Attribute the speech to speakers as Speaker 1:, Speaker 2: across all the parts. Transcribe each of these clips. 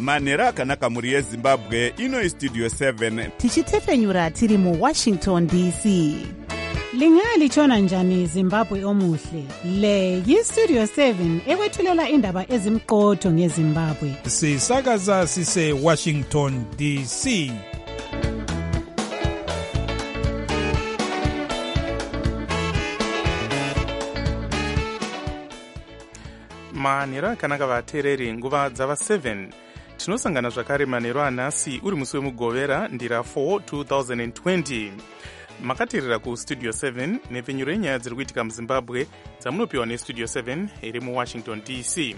Speaker 1: manhero akanaka mhuri yezimbabwe. Ino Studio 7
Speaker 2: tichitefenyura tiri muWashington DC.
Speaker 3: Lingalitshona njani Zimbabwe omuhle? Le yiStudio 7 ekwethulela indaba ezimqotho ngeZimbabwe.
Speaker 4: Sisakaza sise Washington DC.
Speaker 5: manhero akanaka vateereri, nguva dzava 7 tinosangana zvakare manhero anhasi uri musi wemugovera ndira 4 2020. makateerera kustudio 7 nepfenyuro yenyaya dziri kuitika muzimbabwe dzamunopiwa nestudio 7 iri muwashington DC.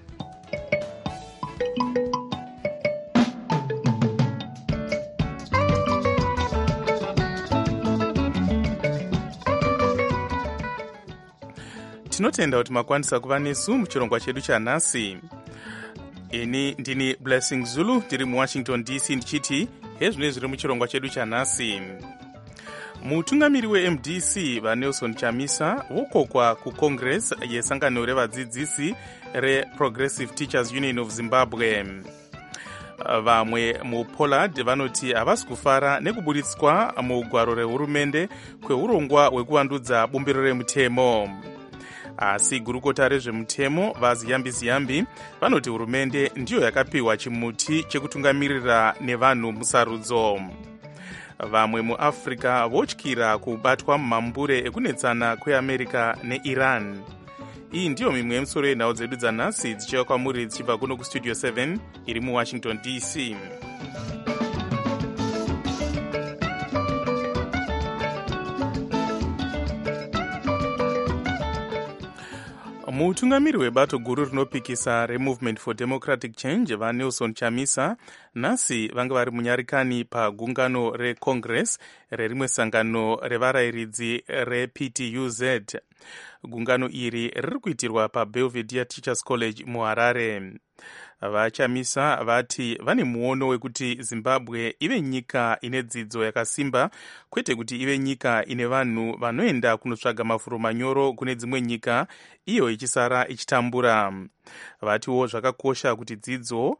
Speaker 5: tinotenda kuti makwanisa kuva nesu muchirongwa chedu chanhasi. ini ndini Blessing Zulu tiri muwashington DC ndichiti hezvino zviri muchirongwa chedu chanhasi. mutungamiri weMDC vaNelson Chamisa vokokwa kucongress yesangano revadzidzisi reProgressive Teachers Union of Zimbabwe. vamwe muPollard vanoti havasi kufara nekubuditswa muugwaro rehurumende kweurongwa hwekuvandudza bumbiro remutemo. asi gurukota rezvemutemo vaZiyambi vanoti hurumende ndiyo yakapiwa chimuti chekutungamirira nevanhu musarudzo. vamwe muAfrica votyira kubatwa mumambure ekunetsana kweAmerica neIran. iyi ndiyo mimwe yemisoro yenhau dzedu dzanhasi dzichiva kwamuri dzichibva kuno kustudio 7 iri muWashington DC. mutungamiri webato guru rinopikisa reMovement for Democratic Change vaNelson Chamisa nhasi vanga vari munyarikani pagungano recongress rerimwe sangano revarayiridzi rePTUZ. gungano iri riri kuitirwa paBelvedere Teachers College muHarare. vaChamisa vati vane muono wekuti Zimbabwe ive nyika ine dzidzo yakasimba, kwete kuti ive nyika ine vanhu vanoenda kunotsvaga mafuro manyoro kune dzimwe nyika iyo ichisara ichitambura. vatiwo zvakakosha kuti dzidzo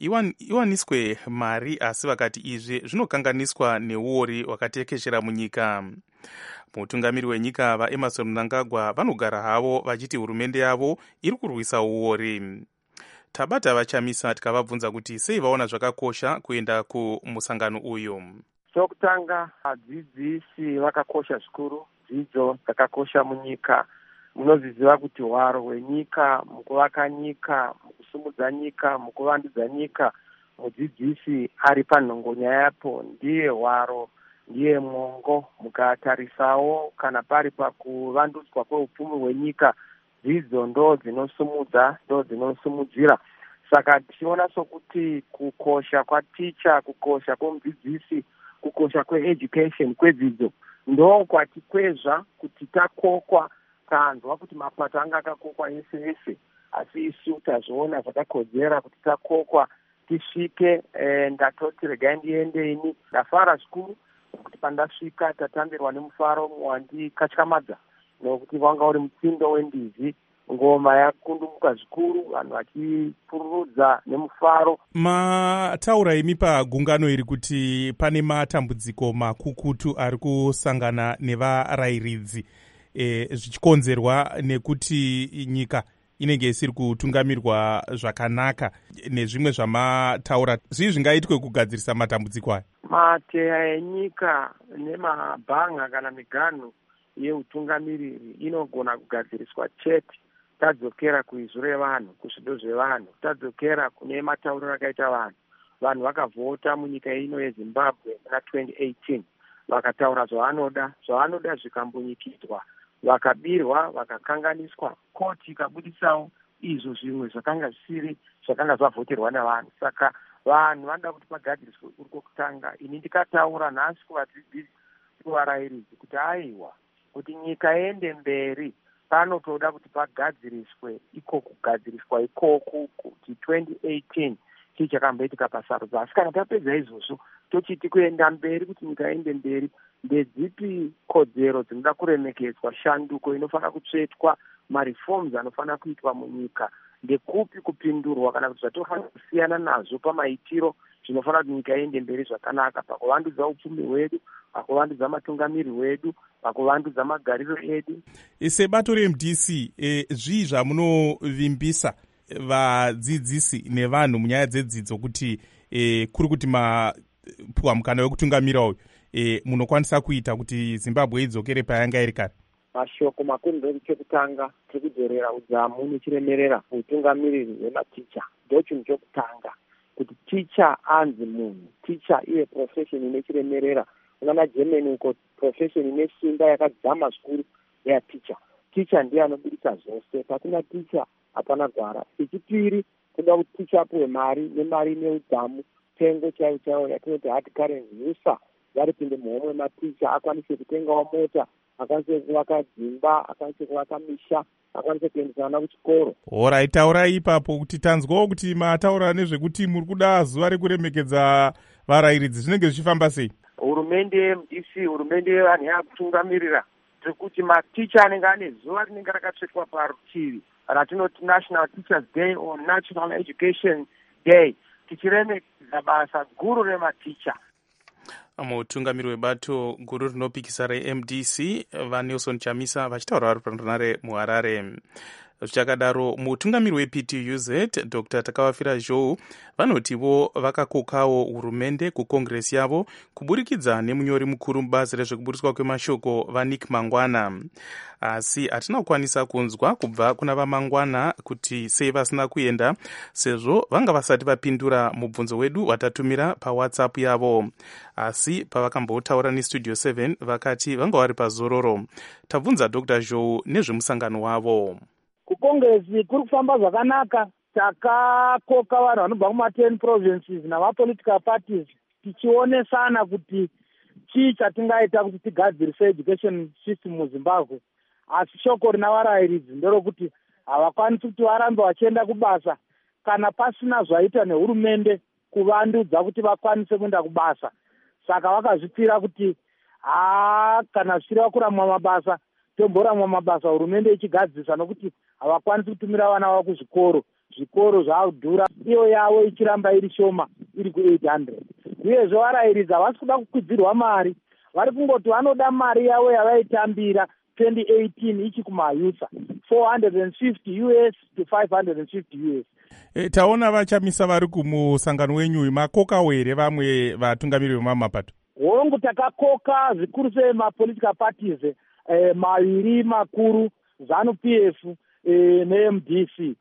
Speaker 5: iwaniswe mari, asi vakati izvi zvinokanganiswa neuori hwakatekeshera munyika. mutungamiri wenyika vaEmmerson Mnangagwa vanogara havo vachiti hurumende yavo iri kurwisa uori. tabata vaChamisa tikavabvunza kuti sei vaona zvakakosha kuenda kumusangano uyu.
Speaker 6: chokutanga vadzidzisi vakakosha zvikuru. dzidzo dzakakosha munyika. munozviziva kuti hwaro hwenyika, mukuvaka nyika, mukusumudza nyika, mukuvandudza nyika, mudzidzisi ari panhongonya yapo ndiye hwaro, ndiye mwongo. mukatarisawo kana pari pakuvandudzwa kweupfumi hwenyika, dzidzo ndo dzinosumudza, ndo dzinosumudzira. saka tichiona sokuti kukosha kwaticha, kukosha kwemudzidzisi, kukosha kweeducation, kwedzidzo ndo kwatikwezva kuti takokwa, tanzwa kuti mapato anga akakokwa ese ese, asi isu tazviona zvakakodzera kuti takokwa tisvike. ndatoti regai ndiende ini ndafara zvikuru kuti pandasvika tatambirwa nemufaro wandikatyamadza, nokuti wanga uri mutsindo wendizi. ngoma yakundumuka zvikuru, vanhu vachipururudza nemufaro.
Speaker 4: mataura imi pagungano iri kuti pane matambudziko makukutu ari kusangana nevarayiridzi zvichikonzerwa nekuti nyika inenge isiri kutungamirwa zvakanaka nezvimwe zvamataura. zvii zvingaitwe kugadzirisa matambudziko aya?
Speaker 6: mateya enyika nemabhanga kana miganhu yeutungamiriri inogona kugadziriswa chete tadzokera kuizvo revanhu, kuzvido zvevanhu, tadzokera kune matauriro akaita vanhu vakavhota munyika ino yeZimbabwe muna 2018 vakataura zvavanoda zvikambonyikidzwa, vakabirwa, vakakanganiswa, koti ikabudisawo izvo zvimwe zvakanga zvisiri zvakanga zvavhoterwa navanhu. saka vanhu vanoda kuti pagadziriswe uri kwokutanga. ini ndikataura nhasi kuvadzidzisi, kuvarayiridzi kuti aiwa, kuti nyika iende mberi panotoda kuti pagadziriswe iko kugadziriswa ikoku kuti 2018 chii chakamboitika pasarudzo. asi kana tapedza izvozvo tochiti kuenda mberi, kuti nyika iende mberi, ndedzipi kodzero dzinoda kuremekedzwa, shanduko inofanira kutsvetwa, mareforms anofanira kuitwa munyika. ndekupi kupindurwa kana kuti zvatofanira kusiyana nazvo pamaitiro zvinofanira kuti nyika iende mberi zvakanaka pakuvandudza upfumi hwedu, pakuvandudza matungamiri hwedu, pakuvandudza magariro edu.
Speaker 4: Sebato reMDC, zvii zvamunovimbisa vadzidzisi nevanhu munyaya dzedzidzo kuti kuri kuti mapuwa mukana wekutungamira uyu munokwanisa kuita kuti Zimbabwe idzokere payanga iri kare?
Speaker 6: Mashoko makuru chekutanga tiri kudzorera udzamu nechiremerera utungamiriri hwematicha. Ndo chinhu chokutanga kuti ticha anzi munhu, ticha iye profession ine chiremerera. Kuna maGermany uko profession ine simba yakadzama zvikuru ya ticha. Ticha ndiye anobudisa zvose. Pasina ticha hapana gwara. Chechipiri, kuda kuti ticha apuwe mari nemari neudzamu, tengo chaiwo yatinoti hard currency yusa yaripinde muhomwe maticha, akwanise kutengawo mota, akwanise kuvaka dzimba, akwanise kuvaka misha, akwanise kuendesa vana kuchikoro.
Speaker 4: Alright, taurai ipapo kuti tanzwawo kuti mataura nezvekuti muri kuda zuva rekuremekedza varayiridzi, zvinenge zvichifamba sei?
Speaker 6: Hurumende yeMDC, hurumende yevanhu yakutungamirira, tiri kuti maticha anenge ane zuva rinenge rakatsvetwa parutivi ratinoti National Teachers Day or National Education Day, tichiremekedza basa guru rematicha.
Speaker 5: Mutungamiri webato guru rinopikisa reMDC vaNelson Chamisa vachitaura vari panhare muHarare. Zvichakadaro, mutungamiri wePTUZ Dr. Takawafira Zhou vanotivo vakakokawo hurumende kukongresi yavo kuburikidza nemunyori mukuru mubazi rezvekuburiswa kwemashoko vaNick Mangwana. Asi hatina kukwanisa kunzwa kubva kuna vaMangwana kuti sei vasina kuenda, sezvo vanga vasati vapindura mubvunzo wedu watatumira paWhatsApp yavo. Asi pavakambotaura neStudio 7 vakati vanga vari pazororo. Tabvunza Dr. Zhou nezvemusangano wavo.
Speaker 7: Kukongresi kuri kufamba zvakanaka. Takakoka vanhu vanobva kuma10 provinces navapolitical parties tichionesana kuti chii chatingaita kuti tigadzirise education system muZimbabwe. Asi shoko rina varayiridzi nderokuti havakwanisi kuti varambe vachienda kubasa kana pasina zvaita nehurumende kuvandudza kuti vakwanise kuenda kubasa. Saka vakazvipira kuti kana zvichireva kuramwa mabasa tomboramwa mabasa, hurumende ichigadzisa nokuti havakwanisi kutumira vana vavo kuzvikoro. Zvikoro zvakudhura, iyo yavo ichiramba iri shoma, iri ku800. Uyezve varayiridzi havasi kuda kukwidzirwa mari, vari kungoti vanoda mari yavo yavaitambira 2018 ichi kumayusa $450 US to $550 US.
Speaker 4: Taona vaChamisa vari kumusangano wenyu makokawo here vamwe vatungamiri vemamapato?
Speaker 7: Hongu takakoka zvikuru semapolitical parties maviri makuru, ZANU-PF neMDC.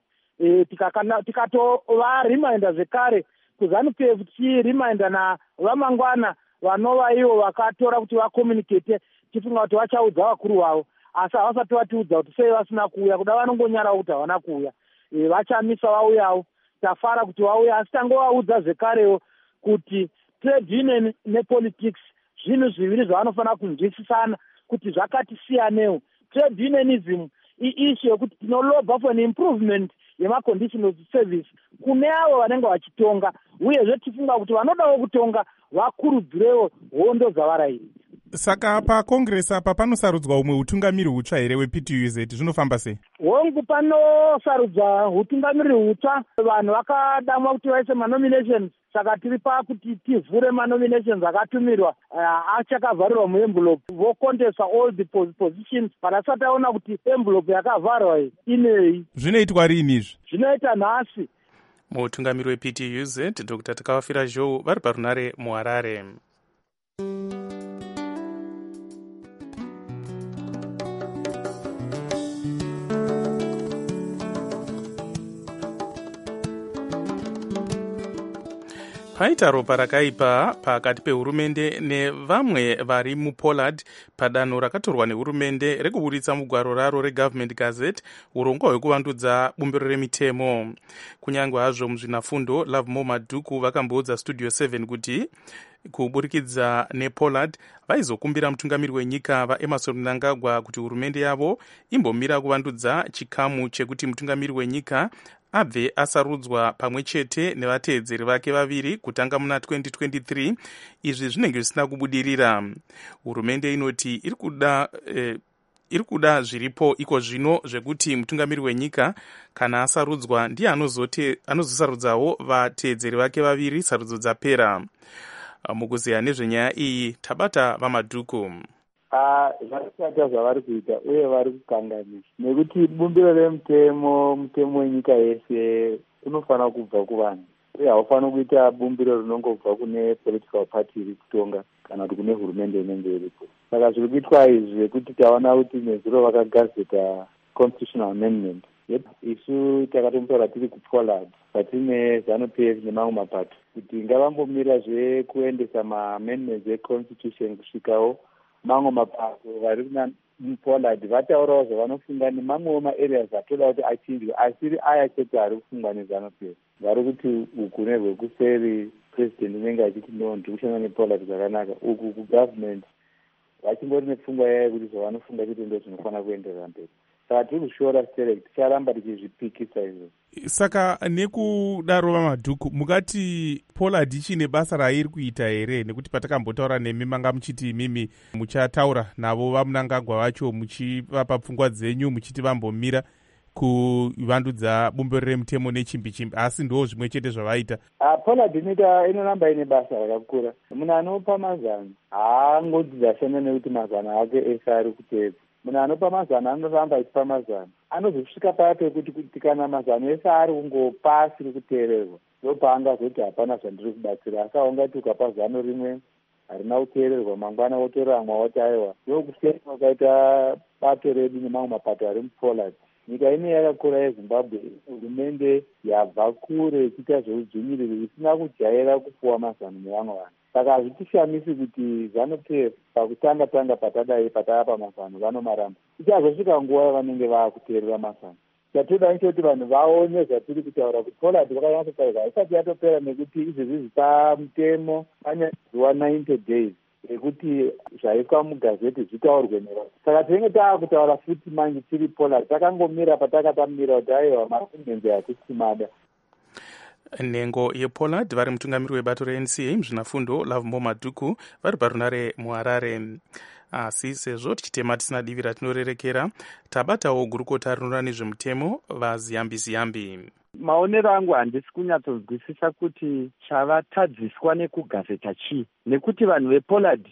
Speaker 7: Tikatova reminder zvekare kuZANU-PF tichireminder navamangwana vanova ivo vakatora kuti vakomunicate tifunga kuti vachaudza vakuru vavo, asi havasati vatiudza kuti sei vasina kuuya, kuda vanongonyarawo kuti havana kuuya. VaChamisa vauyawo, tafara kuti vauya, asi tangovaudza zvekarewo kuti trade union nepolitics zvinhu zviviri zvavanofanira kunzwisisana kuti zvakati siyanewo. Trade unionism iissue yokuti tinolobha for an improvement yemacondition of service kune avo vanenge vachitonga, uyezve tifunga kuti vanodawo kutonga vakurudzirewo hondo dzavarayiri.
Speaker 4: Saka pakongresi apa panosarudzwa umwe utungamiri hutsva here wePTUZ, zvinofamba sei?
Speaker 7: Hongu panosarudzwa utungamiri hutsva, vanhu vakadamwa kuti vaise manominations, saka tiri pakuti tivhure manominations akatumirwa achakavharirwa muenvelope, vocontesta all the positions parasati aona kuti envelope yakavharwa inei.
Speaker 4: Zvinoitwa rini izvi?
Speaker 7: Zvinoita nhasi.
Speaker 5: Mutungamiri wePTUZ Dr. Takawafira Zhou vari parunare muHarare. Paita ropa rakaipa pakati pehurumende nevamwe vari muPollard padanho rakatorwa nehurumende rekuburitsa mugwaro raro reGovernment Gazette urongwa hwekuvandudza bumbiro remitemo. Kunyange hazvo muzvinafundo Lovemore Madhuku vakamboudza Studio 7 kuti kuburikidza nePollard vaizokumbira mutungamiri wenyika vaEmmerson Mnangagwa kuti hurumende yavo imbomira kuvandudza chikamu chekuti mutungamiri wenyika abve asarudzwa pamwe chete nevateedzeri vake vaviri kutanga muna 2023. Izvi zvinenge zvisina kubudirira. Hurumende inoti iri kuda zviripo iko zvino zvekuti mutungamiri wenyika kana asarudzwa ndiye anozosarudzawo vateedzeri vake vaviri sarudzo dzapera. Mukuziya nezvenyaya iyi tabata vamadhuku.
Speaker 8: Zvakashata zvavari kuita uye vari kukanganisa, nekuti bumbiro remutemo wenyika yese unofanira kubva kuvanhu uye haufaniri kuita bumbiro rinongobva kune political party iri kutonga kana kuti kune hurumende inenge iripo. Saka zviri kuitwa izvi zvekuti taona kuti nezuro vakagazeta constitutional amendment, isu takatomutaura tiri kuPollard patine ZANU-PF nemamwe mapato kuti ngavambomira zvekuendesa maamendments econstitution kusvikawo mamwe mapato vari muPollard vataurawo zvavanofunga nemamwewo maareas atoda kuti achinjwe asiri aya chete ari kufungwa neZANU-PF. Vari kuti uku nerwekuseri president unenge achiti no ndiri kushanda nePollard zvakanaka, uku kugovernment vachingori nepfungwa yayo kuti zvavanofunga chete ndo zvinofanira kuenderera mberi. Saka tiri kushora select ticharamba tichizvipikisa izvo.
Speaker 4: Saka nekudaro vamadhuku mukati Pollard ichine basa rairi kuita here? Nekuti patakambotaura nemi manga muchiti imimi muchataura navo vamunangagwa vacho muchivapa pfungwa dzenyu muchiti vambomira kuvandudza bumbiro remutemo nechimbi-chimbi, asi ndo zvimwe chete zvavaita.
Speaker 8: Pollard inoramba ine basa rakakura. Munhu anopa mazano haangodzi ashanda nekuti mazano ake ese ari kuteedza. Munhu anopa mazano anoramba achipa mazano, anozosvika paya pekuti kana mazano ese ari kungopa asiri kuteererwa ndopaangazoti hapana zvandiri kubatsira. Asi aungati ukapa zano rimwe harina kuteererwa mangwana wotoramwa woti aiwa ndokusiyana kwakaita bato redu nemamwe mapato ari muPollard. Nyika ine yakakura yeZimbabwe hurumende yabva kure ichiita zveudzvinyiriri isina kujaira kupuwa mazano nevamwe vanhu. Saka hazvitishamisi kuti ZANU-PF pakutanga patadai patapa mazano vanomaramba. Ichazosvika nguva yavanenge vaakuteerera mazano. Chatoda nechekuti vanhu vaone zvatiri kutaura kuti Pollard vakanyatsotaurwa isati yatopera, nekuti izvezvi pamutemo pane zuva 90 days ekuti zvaiswa mugazeti zvitaurwe nevanhu. Saka tinenge taakutaura futi manje tiri Pollard takangomira patakatamira kuti aiwa maamendments hatisimada.
Speaker 5: Nhengo yePollard vari mutungamiri webato reNCA muzvinafundo Lovemore Madhuku vari parunare muHarare. Asi sezvo tichitema tisina divi ratinorerekera, tabatawo gurukota rinoona nezvemutemo vaZiyambi-Ziyambi.
Speaker 7: Maonero angu handisi kunyatsonzwisisa kuti chavatadziswa nekugazeta chii, nekuti vanhu vePollard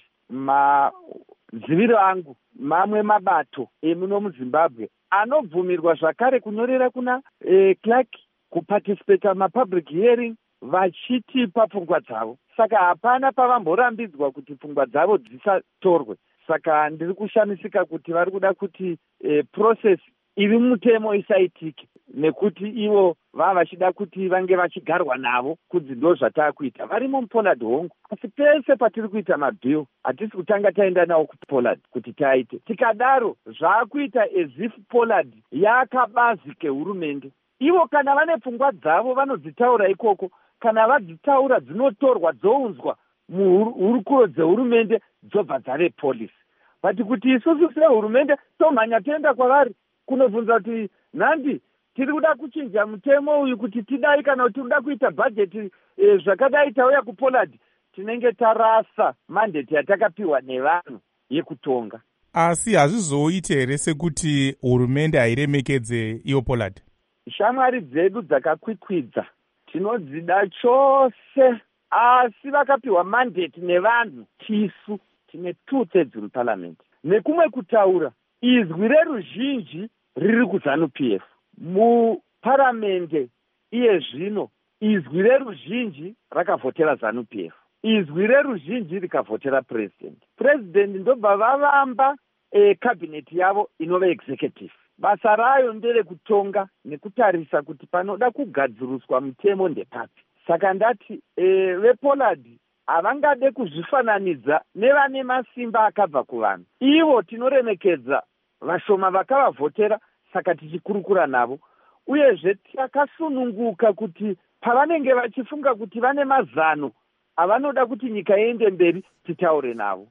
Speaker 7: maziviro angu mamwe mabato emuno muZimbabwe anobvumirwa zvakare kunyorera kuna clerk kuparticipata mapublic hearing vachitipa pfungwa dzavo. Saka hapana pavamborambidzwa kuti pfungwa dzavo dzisatorwe. Saka ndiri kushamisika kuti vari kuda kuti process iri mutemo isaitike, nekuti ivo vava vachida kuti vange vachigarwa navo kunzi ndo zvataakuita varimo muPollard hongu. Asi pese patiri kuita mabhill hatisi kutanga taenda nawo kuPollard kuti taite. Tikadaro zvaakuita as if Pollard yakabazi kehurumende. Ivo kana vane pfungwa dzavo vanodzitaura ikoko, kana vadzitaura dzinotorwa dzounzwa muhurukuro dzehurumende dzobva dzave polisi. But kuti isusu sehurumende tomhanya toenda kwavari kunobvunza kuti nhandi tiri kuda kuchinja mutemo uyu kuti tidai kana kuti tiri kuda kuita bhajeti zvakadai tauya kuPollard, tinenge tarasa mandate yatakapiwa nevanhu yekutonga.
Speaker 4: Asi hazvizoite here sekuti hurumende hairemekedze iyo Pollard?
Speaker 7: Shamwari dzedu dzakakwikwidza tinodzida chose, asi vakapiwa mandate nevanhu. Tisu tine 2/3 muparliament. Nekumwe kutaura izwi reruzhinji riri kuZANU-PF muparliamente iye zvino. Izwi reruzhinji rakavhotera ZANU-PF, izwi reruzhinji rikavhotera president ndobva vavamba cabinet yavo inova executive. Basa rayo nderekutonga nekutarisa kuti panoda kugadziruswa mutemo ndepapi. Saka ndati vePollard havangade kuzvifananidza nevane masimba akabva kuvanhu. Ivo tinoremekedza vashoma vakavavhotera, saka tichikurukura navo. Uyezve takasununguka kuti pavanenge vachifunga kuti vane mazano avanoda kuti nyika iende mberi, titaure navo.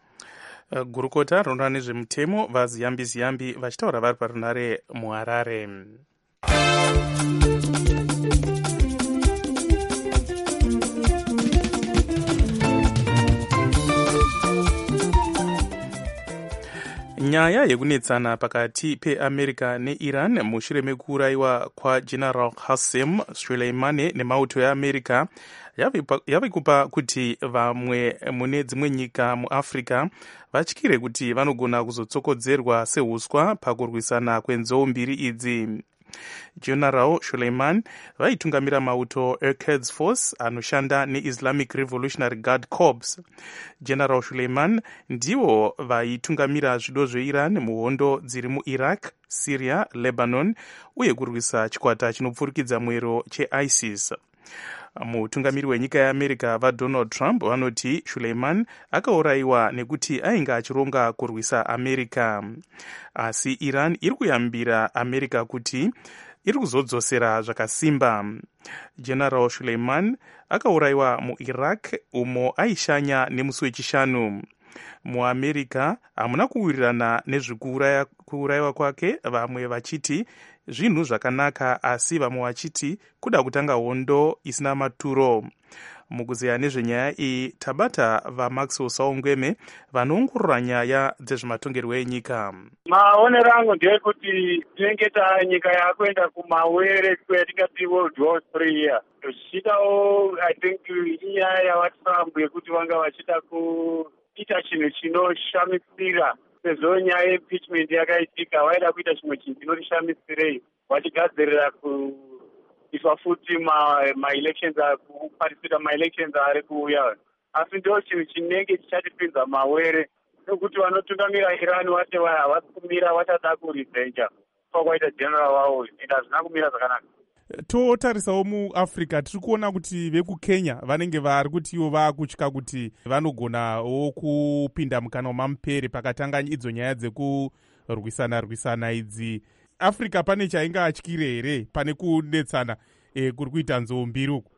Speaker 5: Gurukota rinoona nezvemutemo vaZiyambi-Ziyambi vachitaura vari parunare muHarare. Nyaya yekunetsana pakati peAmerica neIran mushure mekuurayiwa kwaGeneral Qasem Soleimani nemauto eAmerica yave kupa kuti vamwe mune dzimwe nyika muAfrica vatyire kuti vanogona kuzotsokodzerwa seuswa pakurwisana kwenzou mbiri idzi. General Soleiman vaitungamira mauto eQuds Force anoshanda neIslamic Revolutionary Guard Corps. General Soleiman ndivo vaitungamira zvido zveIran muhondo dziri muIraq, Syria, Lebanon uye kurwisa chikwata chinopfurikidza mwero cheISIS. Mutungamiri wenyika yeAmerica vaDonald Trump vanoti Soleiman akaurayiwa nekuti ainge achironga kurwisa America. Asi Iran iri kuyambira America kuti iri kuzodzosera zvakasimba. General Soleiman akaurayiwa muIraq umo aishanya nemusi wechishanu. MuAmerica hamuna kuwirirana nezvekuurayiwa kwake, vamwe vachiti zvinhu zvakanaka asi vamwe vachiti kuda kutanga hondo isina maturo. Mukuzeya nezvenyaya iyi tabata vaMaxwell Saungweme vanoongorora nyaya dzezvematongerwo enyika.
Speaker 9: Maonero angu ndeyekuti tinenge nyika yakuenda kumawere kwetingati World War 3 here. Zvichitawo I think inyaya yavaTrump yekuti vanga vachida kuita chinhu chinoshamisira. Sezvo nyaya yeimpeachment yakaitika vaida kuita chimwe chinhu chinoshamisirei vachigadzirira kuiswa futi ma-elections kupatisira ma-elections ari kuuya. Asi ndo chinhu chinenge chichatipinza mawere nokuti vanotungamira Iran vati havasi kumira vachada kurizenja pakwaita general wavo ende hazvina kumira zvakanaka.
Speaker 4: Totarisawo muAfrica tiri kuona kuti vekukenya vanenge vari kuti ivo vaakutya kuti vanogonawo kupinda mukana wamamupere pakatanga idzo nyaya dzekurwisana idzi. Africa pane chainge atyire here pane kunetsana kuri kuita nzou mbiri uku?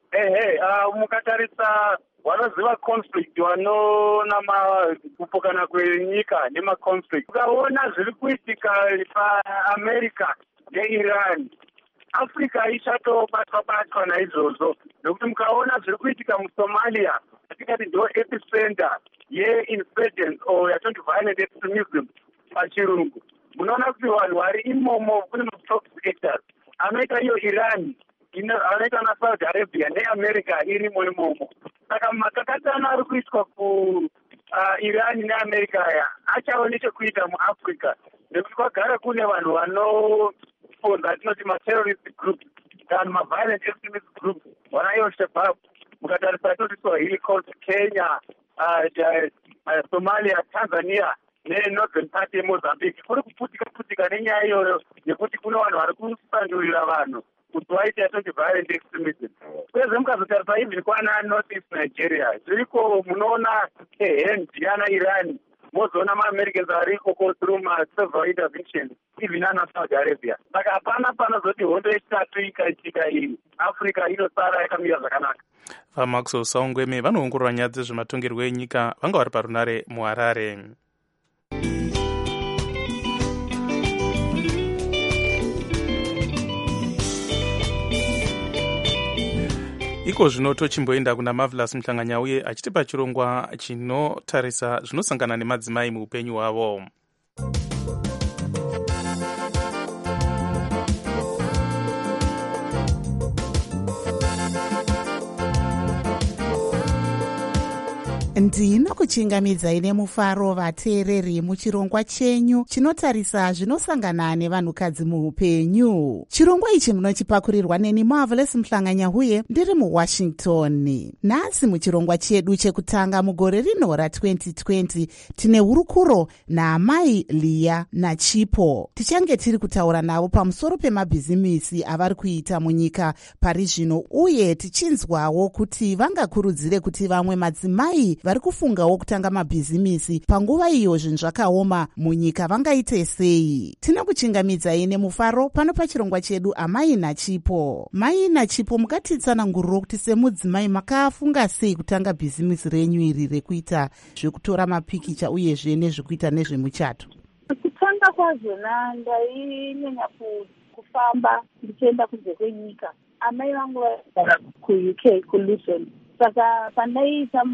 Speaker 9: Mukatarisa vanoziva conflict vanoona kupokana kwenyika nemaconflict. Ukaona zviri kuitika paAmerica neIran, Africa ichatobatwa naizvozvo, nokuti mukaona zviri kuitika muSomalia atingati ndo epicenter yeinsurgence or yatoti violent extremism pachirungu. Munoona kuti vanhu vari imomo kune ma-proxy actors anoita iyo Iran, anoita naSaudi Arabia neAmerica irimo imomo. Saka makakatana ari kuitwa kuIran neAmerica aya achawo nechekuita muAfrica, nekuti kwagara kune vanhu vanofonza tinoti ma-terrorist groups kana ma-violent extremist groups vanayo Shabab. Mukatarisa tinoti Swahili Coast, Kenya, Somalia, Tanzania neNorthern part yeMozambique kuri kuputika nenyaya iyoyo yekuti kune vanhu vari kusandurira vanhu kuti vaite yatonti violent extremism. Kwezve mukazotarisa even kwana North East Nigeria zviriko, munoona hand yana Iran, mozoona ma-Americans ariko go through ma-several interventions even ana Saudi Arabia. Saka hapana panozoti hondo yechitatu ikaitika iyi Africa inosara yakamira zvakanaka.
Speaker 5: VaMaxwell Saungweme vanoongorora nyaya dzezvematongerwo enyika vanga vari parunare muHarare. Iko zvino tochimboenda kuna Marvelous Mhlanganyauye achitipa chirongwa chinotarisa zvinosangana nemadzimai muupenyu hwavo.
Speaker 2: Ndinokuchingamidzai nemufaro vateereri muchirongwa chenyu chinotarisa zvinosangana nevanhukadzi muupenyu. Chirongwa ichi munochipakurirwa neni Marvelous Mhlanganyauye ndiri muWashington. Nhasi muchirongwa chedu chekutanga mugore rino ra2020 tine hurukuro naamai Leah naChipo. Tichange tiri kutaura navo pamusoro pemabhizimisi avari kuita munyika pari zvino, uye tichinzwawo kuti vangakurudzire kuti vamwe madzimai vari kufungawo kutanga mabhizimisi panguva iyo zvinhu zvakaoma munyika vangaite sei. Tinokuchingamidzai nemufaro pano pachirongwa chedu amai naChipo. Mai naChipo, mukatitsananguriro kuti semudzimai makafunga sei kutanga bhizimisi renyu iri rekuita zvekutora mapikicha uyezve nezvekuita nezvemuchato?
Speaker 10: Kutanga kwazvona ndainyanya kufamba ndichienda kunze kwenyika. Amai vangu vagara kuUK, kuLuton. Saka pandaiita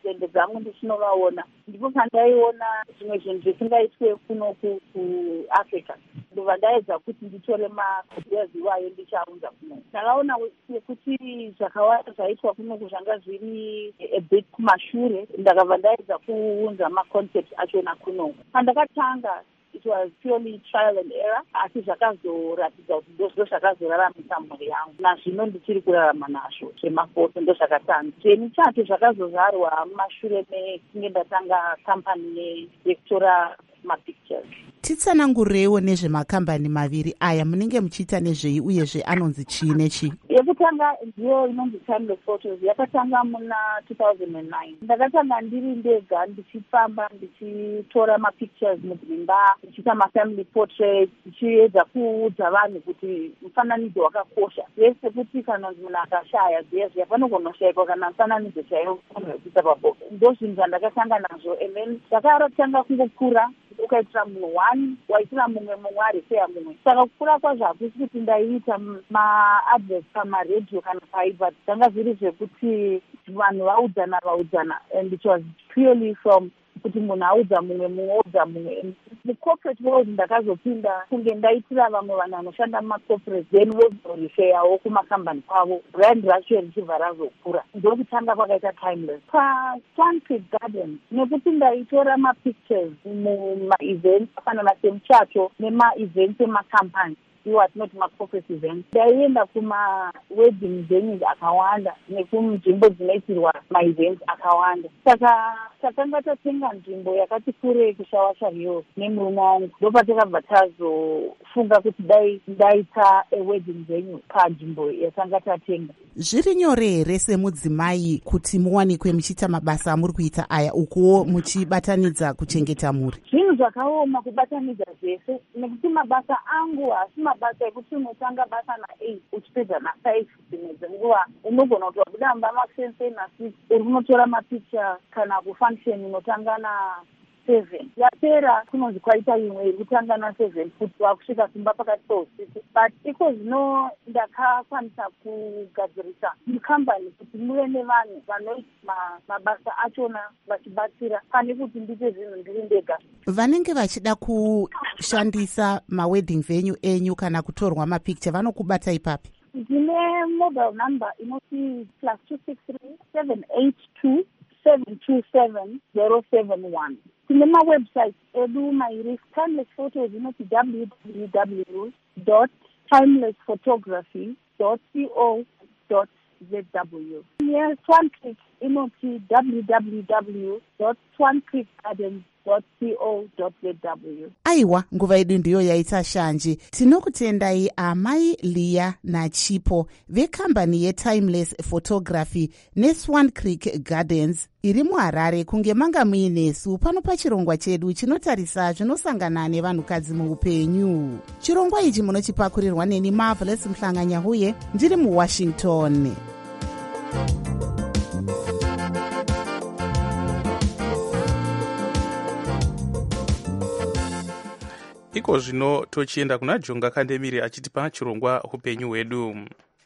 Speaker 10: sende dzangu ndichinovaona, ndipo pandaiona zvimwe zvinhu zvisingaitwe kuno kuafrica, ndobva ndaedza kuti nditore makopiyazi iwayo ndichaunza kuno. Ndakaona kuti zvakawanda zvaitwa kunoku zvanga zviri a bit kumashure, ndakabva ndaedza kuunza maconcept achona kunoku. Pandakatanga it was purely trial and error, asi zvakazoratidza kuti ndozvo zvakazoraramisa mhuri yangu, nazvino ndichiri kurarama nazvo. Zvemafoto ndozvakatanga. Zvemichato zvakazozvarwa mumashure mekunge ndatanga kambani yekutora mapictures.
Speaker 2: Titsanangureiwo nezvemakambani maviri aya munenge muchiita nezvei uyezve anonzi chii nechii?
Speaker 10: Yekutanga ndiyo inonzi Timeless Photos, yakatanga muna 2009. Ndakatanga ndiri ndega ndichifamba ndichitora mapictures mudzimba, ndichiita mafamily portraits, ndichiedza kuudza vanhu kuti mufananidzo wakakosha. Vese kuti kana munhu akashaya zviya panogonoshayikwa kana mufananidzo chaiwo kuita pabhoka. Ndozvinhu zvandakatanga nazvo, and then zvakatanga kungokura. Ukaitira munhu one waitira mumwe ariseya mumwe. Saka kukura kwazvo hakusi kuti ndaiita maadverts pamaredhiyo kana paibva, zvanga zviri zvekuti vanhu vaudzana, and it was purely from kuti munhu audza mumwe audza mumwe. Mucorporate world ndakazopinda kunge ndaitira vamwe vanhu vanoshanda mumacorporate, then vozorisheyawo kumakambani kwavo, brand racho richibva razokura. Ndokutanga kwakaita Timeless. PaSwan Creek Gardens nekuti ndaitora mapictures mumaevents afanana semuchato nemaevents emakambani, iwo atinoti macorporate events. Ndaienda kumawedding venues akawanda nekunzvimbo dzinoitirwa maevents akawanda. Saka takanga tatenga nzvimbo yakati kurei kuShawasha Hills nemurume wangu, ndopatakabva tazofunga kuti dai ndaita wedding venue panzvimbo yatanga tatenga.
Speaker 2: Zviri nyore here semudzimai kuti muwanikwe muchiita mabasa amuri kuita aya, ukuwo muchibatanidza kuchengeta mhuri?
Speaker 10: Zvinhu zvakaoma kubatanidza zvese, nekuti mabasa angu hasi mabasa ekuti unotanga basa na8 uchipedza na5. Dzimwe dzenguva unogona kuti wabuda mumba makusensei na6 uri kunotora mapicha, kana kufunction unotanga na7 yapera kunonzi kwaita imwe iri kutanga na7 futi wakusvika kumba pakati peusiku. But iko zvino ndakakwanisa kugadzirisa mukambani kuti muve nevanhu vanoita mabasa achona vachibatsira, pane kuti ndiite zvinhu ndiri ndega.
Speaker 2: Vanenge vachida kushandisa mawedding venue enyu kana kutorwa mapicture vanokubata ipapi?
Speaker 10: Ndine mobile number inoti +263 782 727 071. Tine mawebsite edu mairi, Timeless Photos inoti www.timelessphotography.co.zw. Swan Creek inoti www.swancreekgardens.co.zw.
Speaker 2: Aiwa, nguva yedu ndiyo yaita shanje. Tinokutendai amai Leah naChipo vekambani yeTimeless Photography neSwan Creek Gardens iri muHarare kunge manga muinesu pano pachirongwa chedu chinotarisa zvinosangana nevanhukadzi muupenyu. Chirongwa ichi munochipakurirwa neni Marvelous Mhlanga-Nyahuye ndiri muWashington.
Speaker 5: Iko zvino tochienda kuna Jonga Kandemiri achitipa chirongwa upenyu hwedu.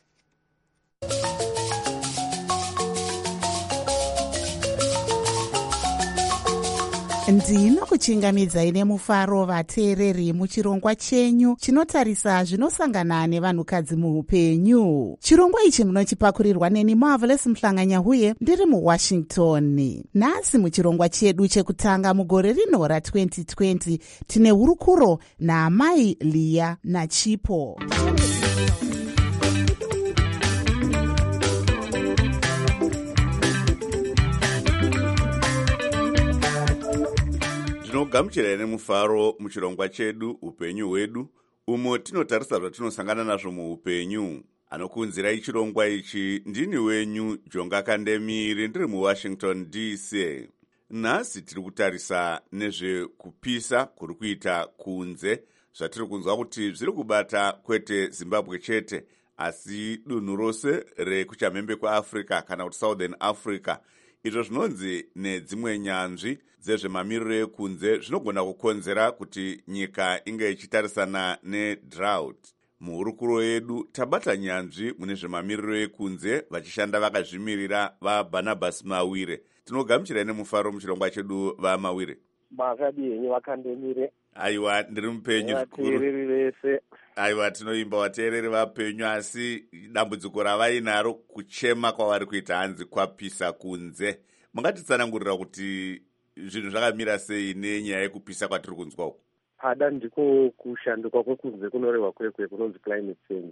Speaker 2: Ndinokuchingamidzai nemufaro vateereri muchirongwa chenyu chinotarisa zvinosangana nevanhukadzi muupenyu. Chirongwa ichi munochipakurirwa neni Marvelous Mhlanga-Nyahuye ndiri muWashington. Nhasi muchirongwa chedu chekutanga mugore rino ra2020 tine hurukuro naamai Leah naChipo.
Speaker 1: Tinogamuchirai nemufaro muchirongwa chedu upenyu hwedu, umo tinotarisa zvatinosangana nazvo muupenyu. Anokuunzirai chirongwa ichi ndini wenyu Jonga Kandemiri ndiri muWashington DC. Nhasi tiri kutarisa nezvekupisa kuri kuita kunze, zvatiri kunzwa kuti zviri kubata kwete Zimbabwe chete asi dunhu rose rekuchamhembe kwaAfrica kana kuti Southern Africa. Izvo zvinonzi nedzimwe nyanzvi dzezvemamiriro ekunze zvinogona kukonzera kuti nyika inge ichitarisana nedrought. muhurukuro yedu tabata nyanzvi mune zvemamiriro ekunze vachishanda vakazvimirira vaBarnabas Mawire. Tinogamuchirai nemufaro muchirongwa chedu vaMawire.
Speaker 6: Makadi henyu vakandemire.
Speaker 1: Aiwa, ndiri mupenyu zvikuru.
Speaker 6: Vateereri vese.
Speaker 1: Aiwa, tinoimba vateereri vapenyu, asi dambudziko ravainaro kuchema kwavari kuita hanzi kwapisa kunze. Mungatitsanangurira kuti zvinhu zvakamira sei nenyaya yekupisa kwatiri kunzwa uku?
Speaker 6: Pada ndiko kushanduka kwekunze kunorehwa kwekwe kunonzi climate change.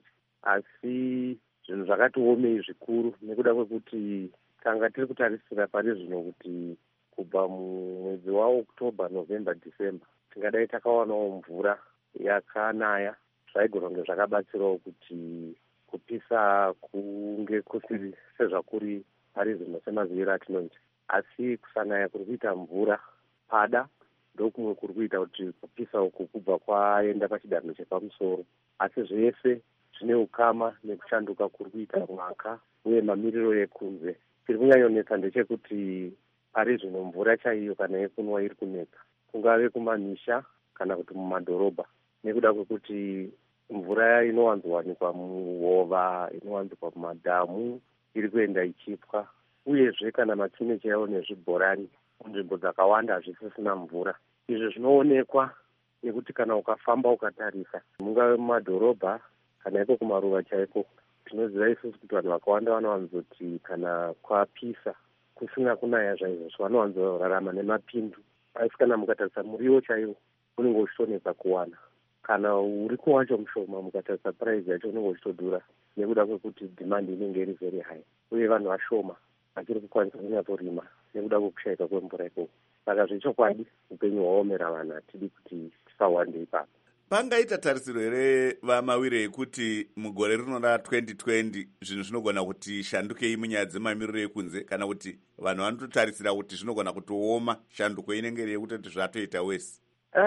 Speaker 6: Asi zvinhu zvakatiomei zvikuru nekuda kwekuti tanga tiri kutarisira pari zvino kuti kubva mumwedzi waOctober, November, December tingadai takawanawo mvura yakanaya. Zvaigona kunge zvakabatsirawo kuti kupisa kunge kusiri sezvakuri pari zvino semaziviro atinonzi. Asi kusanaya kuri kuita mvura pada ndokumwe kuri kuita kuti kupisa uku kubva kwaenda pachidanho chepamusoro. Asi zvese zvine ukama nekushanduka kuri kuita mwaka uye mamiriro ekunze. Chiri kunyanyonetsa ndechekuti pari zvino mvura chaiyo kana yekunwa iri kunetsa, kungave kumamisha kana kuti mumadhorobha, nekuda kwekuti mvura inowanzowanikwa muhova, inowanikwa mumadhamu iri kuenda ichipwa. Uyezve kana matsime chaiwo nezvibhorani munzvimbo dzakawanda hazvisisina mvura. Izvi zvinoonekwa nekuti kana ukafamba ukatarisa mungave mumadhorobha kana iko kumaruva chaiko, tinoziva isusu kuti vanhu vakawanda vanowanzoti kana kwapisa kusina kunaya zvaizvozvo vanowanzorarama nemapindu. Asi kana mukatarisa muriwo chaiwo unenge uchitonetsa kuwana, kana uripo wacho mushoma mukatarisa puraizi yacho unenge uchitodhura nekuda kwekuti dhimandi inenge iri very high uye vanhu vashoma vachiri kukwanisa kunyatsorima nekuda kwekushaika kwemvura ikoko. Saka zvechokwadi upenyu hwaomera vanhu, hatidi kuti tisawande ipapo.
Speaker 1: Pangaita tarisiro here vaMawire yekuti mugore rino ra2020 zvinhu zvinogona kuti shandukei munyaya dzemamiriro ekunze, kana kuti vanhu vanototarisira kuti zvinogona kutooma shanduko inenge iri yekuti zvatoita wese?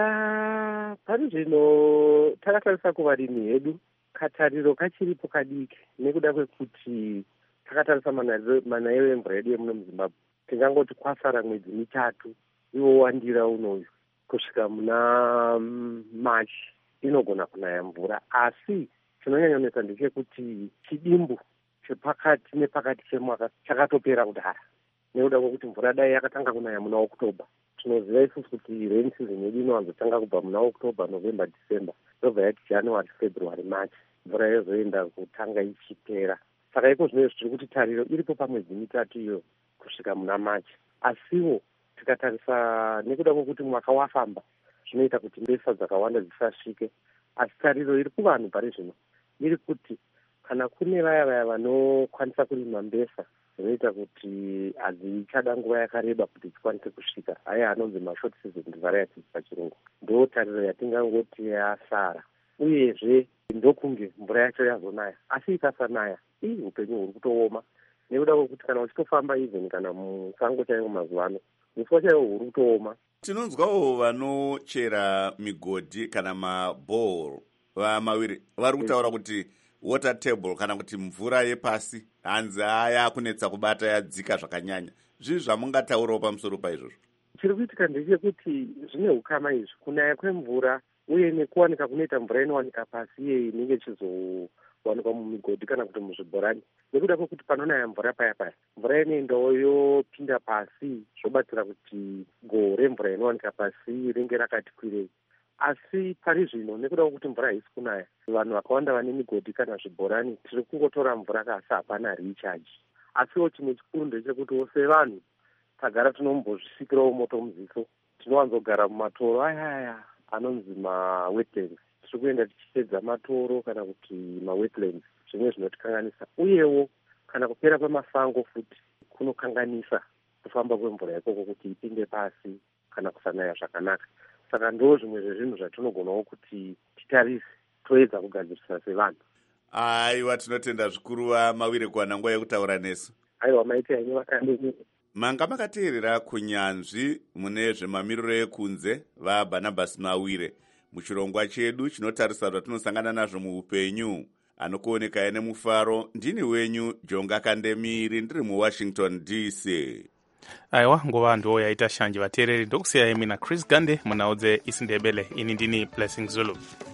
Speaker 6: Pari zvino takatarisa kuvarimi hedu katariro kachiripo kadiki nekuda kwekuti takatarisa manayiro emvura yedu yemuno muZimbabwe. Tingangoti kwasara mwedzi mitatu iwo wandira unoyu kusvika muna March inogona kunaya mvura. Asi chinonyanyonetsa ndechekuti chidimbu chepakati nepakati chemwaka chakatopera kudhara nekuda kwekuti mvura dai yakatanga kunaya muna October. Tinoziva isusu kuti rain season yedu inowanzotanga kubva muna October, November, December, yobva yati January, February, March, mvura yozoenda kutanga ichipera. Saka iko zvino zviri kuti tariro iripo pamwedzi mitatu iyo kusvika muna March. Asiwo tikatarisa nekuda kwekuti mwaka wafamba zvinoita kuti mbesa dzakawanda dzisasvike. Asi tariro iri kuvanhu pari zvino iri kuti kana kune vaya vanokwanisa kurima mbesa zvinoita kuti hadzichada nguva yakareba kuti dzikwanise kusvika, aya anonzi mashort season varieties pachirungu, ndo tariro yatingangoti yasara. Uyezve ndokunge mvura yacho yazonaya, asi ikasanaya upenyu huri kutooma nekuda kwekuti kana uchitofamba even kana musango chaiwo mazuva ano uswa chaiwo huri kutooma.
Speaker 1: Tinonzwawo vanochera migodhi kana mabhoro vaMawire vari kutaura kuti water table kana kuti mvura yepasi hanzi yakunetsa kubata yadzika zvakanyanya. Zvizvi zvamungataurawo pamusoro paizvozvo?
Speaker 6: Chiri kuitika ndechekuti zvine ukama izvi, kunaya kwemvura uye nekuwanika kunoita mvura inowanika pasi iye inenge ichizowanikwa mumigodhi kana kuti muzvibhorani. Nekuda kwekuti panonaya mvura paya mvura inoendawo yopinda pasi zvobatsira kuti goho remvura inowanika pasi ringe rakati kwirei. Asi pari zvino nekuda kwekuti mvura haisi kunaya, vanhu vakawanda vane migodhi kana zvibhorani tiri kungotora mvura kasi hapana recharge. Asiwo chimwe chikuru ndechekuti sevanhu tagara tinombozvisikirawo moto muziso. Tinowanzogara mumatoro aya anonzi mawetlands, tiri kuenda tichipedza matoro kana kuti mawetlands, zvimwe zvinotikanganisa. Uyewo kana kupera kwemasango futi kunokanganisa kufamba kwemvura ikoko kuti ipinde pasi kana kusanaya zvakanaka. Saka ndo zvimwe zvezvinhu zvatinogonawo kuti titarise toedza kugadzirisa sevanhu.
Speaker 1: Aiwa, tinotenda zvikuru vaMawire kuwana nguva yekutaura nesu.
Speaker 6: Aiwa, maita henyu vakandemire.
Speaker 1: Manga makateerera kunyanzvi mune zvemamiriro ekunze vaBarnabas Mawire muchirongwa chedu chinotarisa zvatinosangana nazvo muupenyu. Anokuonekai nemufaro ndini wenyu Jonga Kandemiri, ndiri muWashington DC.
Speaker 5: Aiwa, nguva ndo yaita shanje vateereri, ndokusiyai mina Chris Gande munhau dzeIsindebele. Ini ndini Blessing Zulu.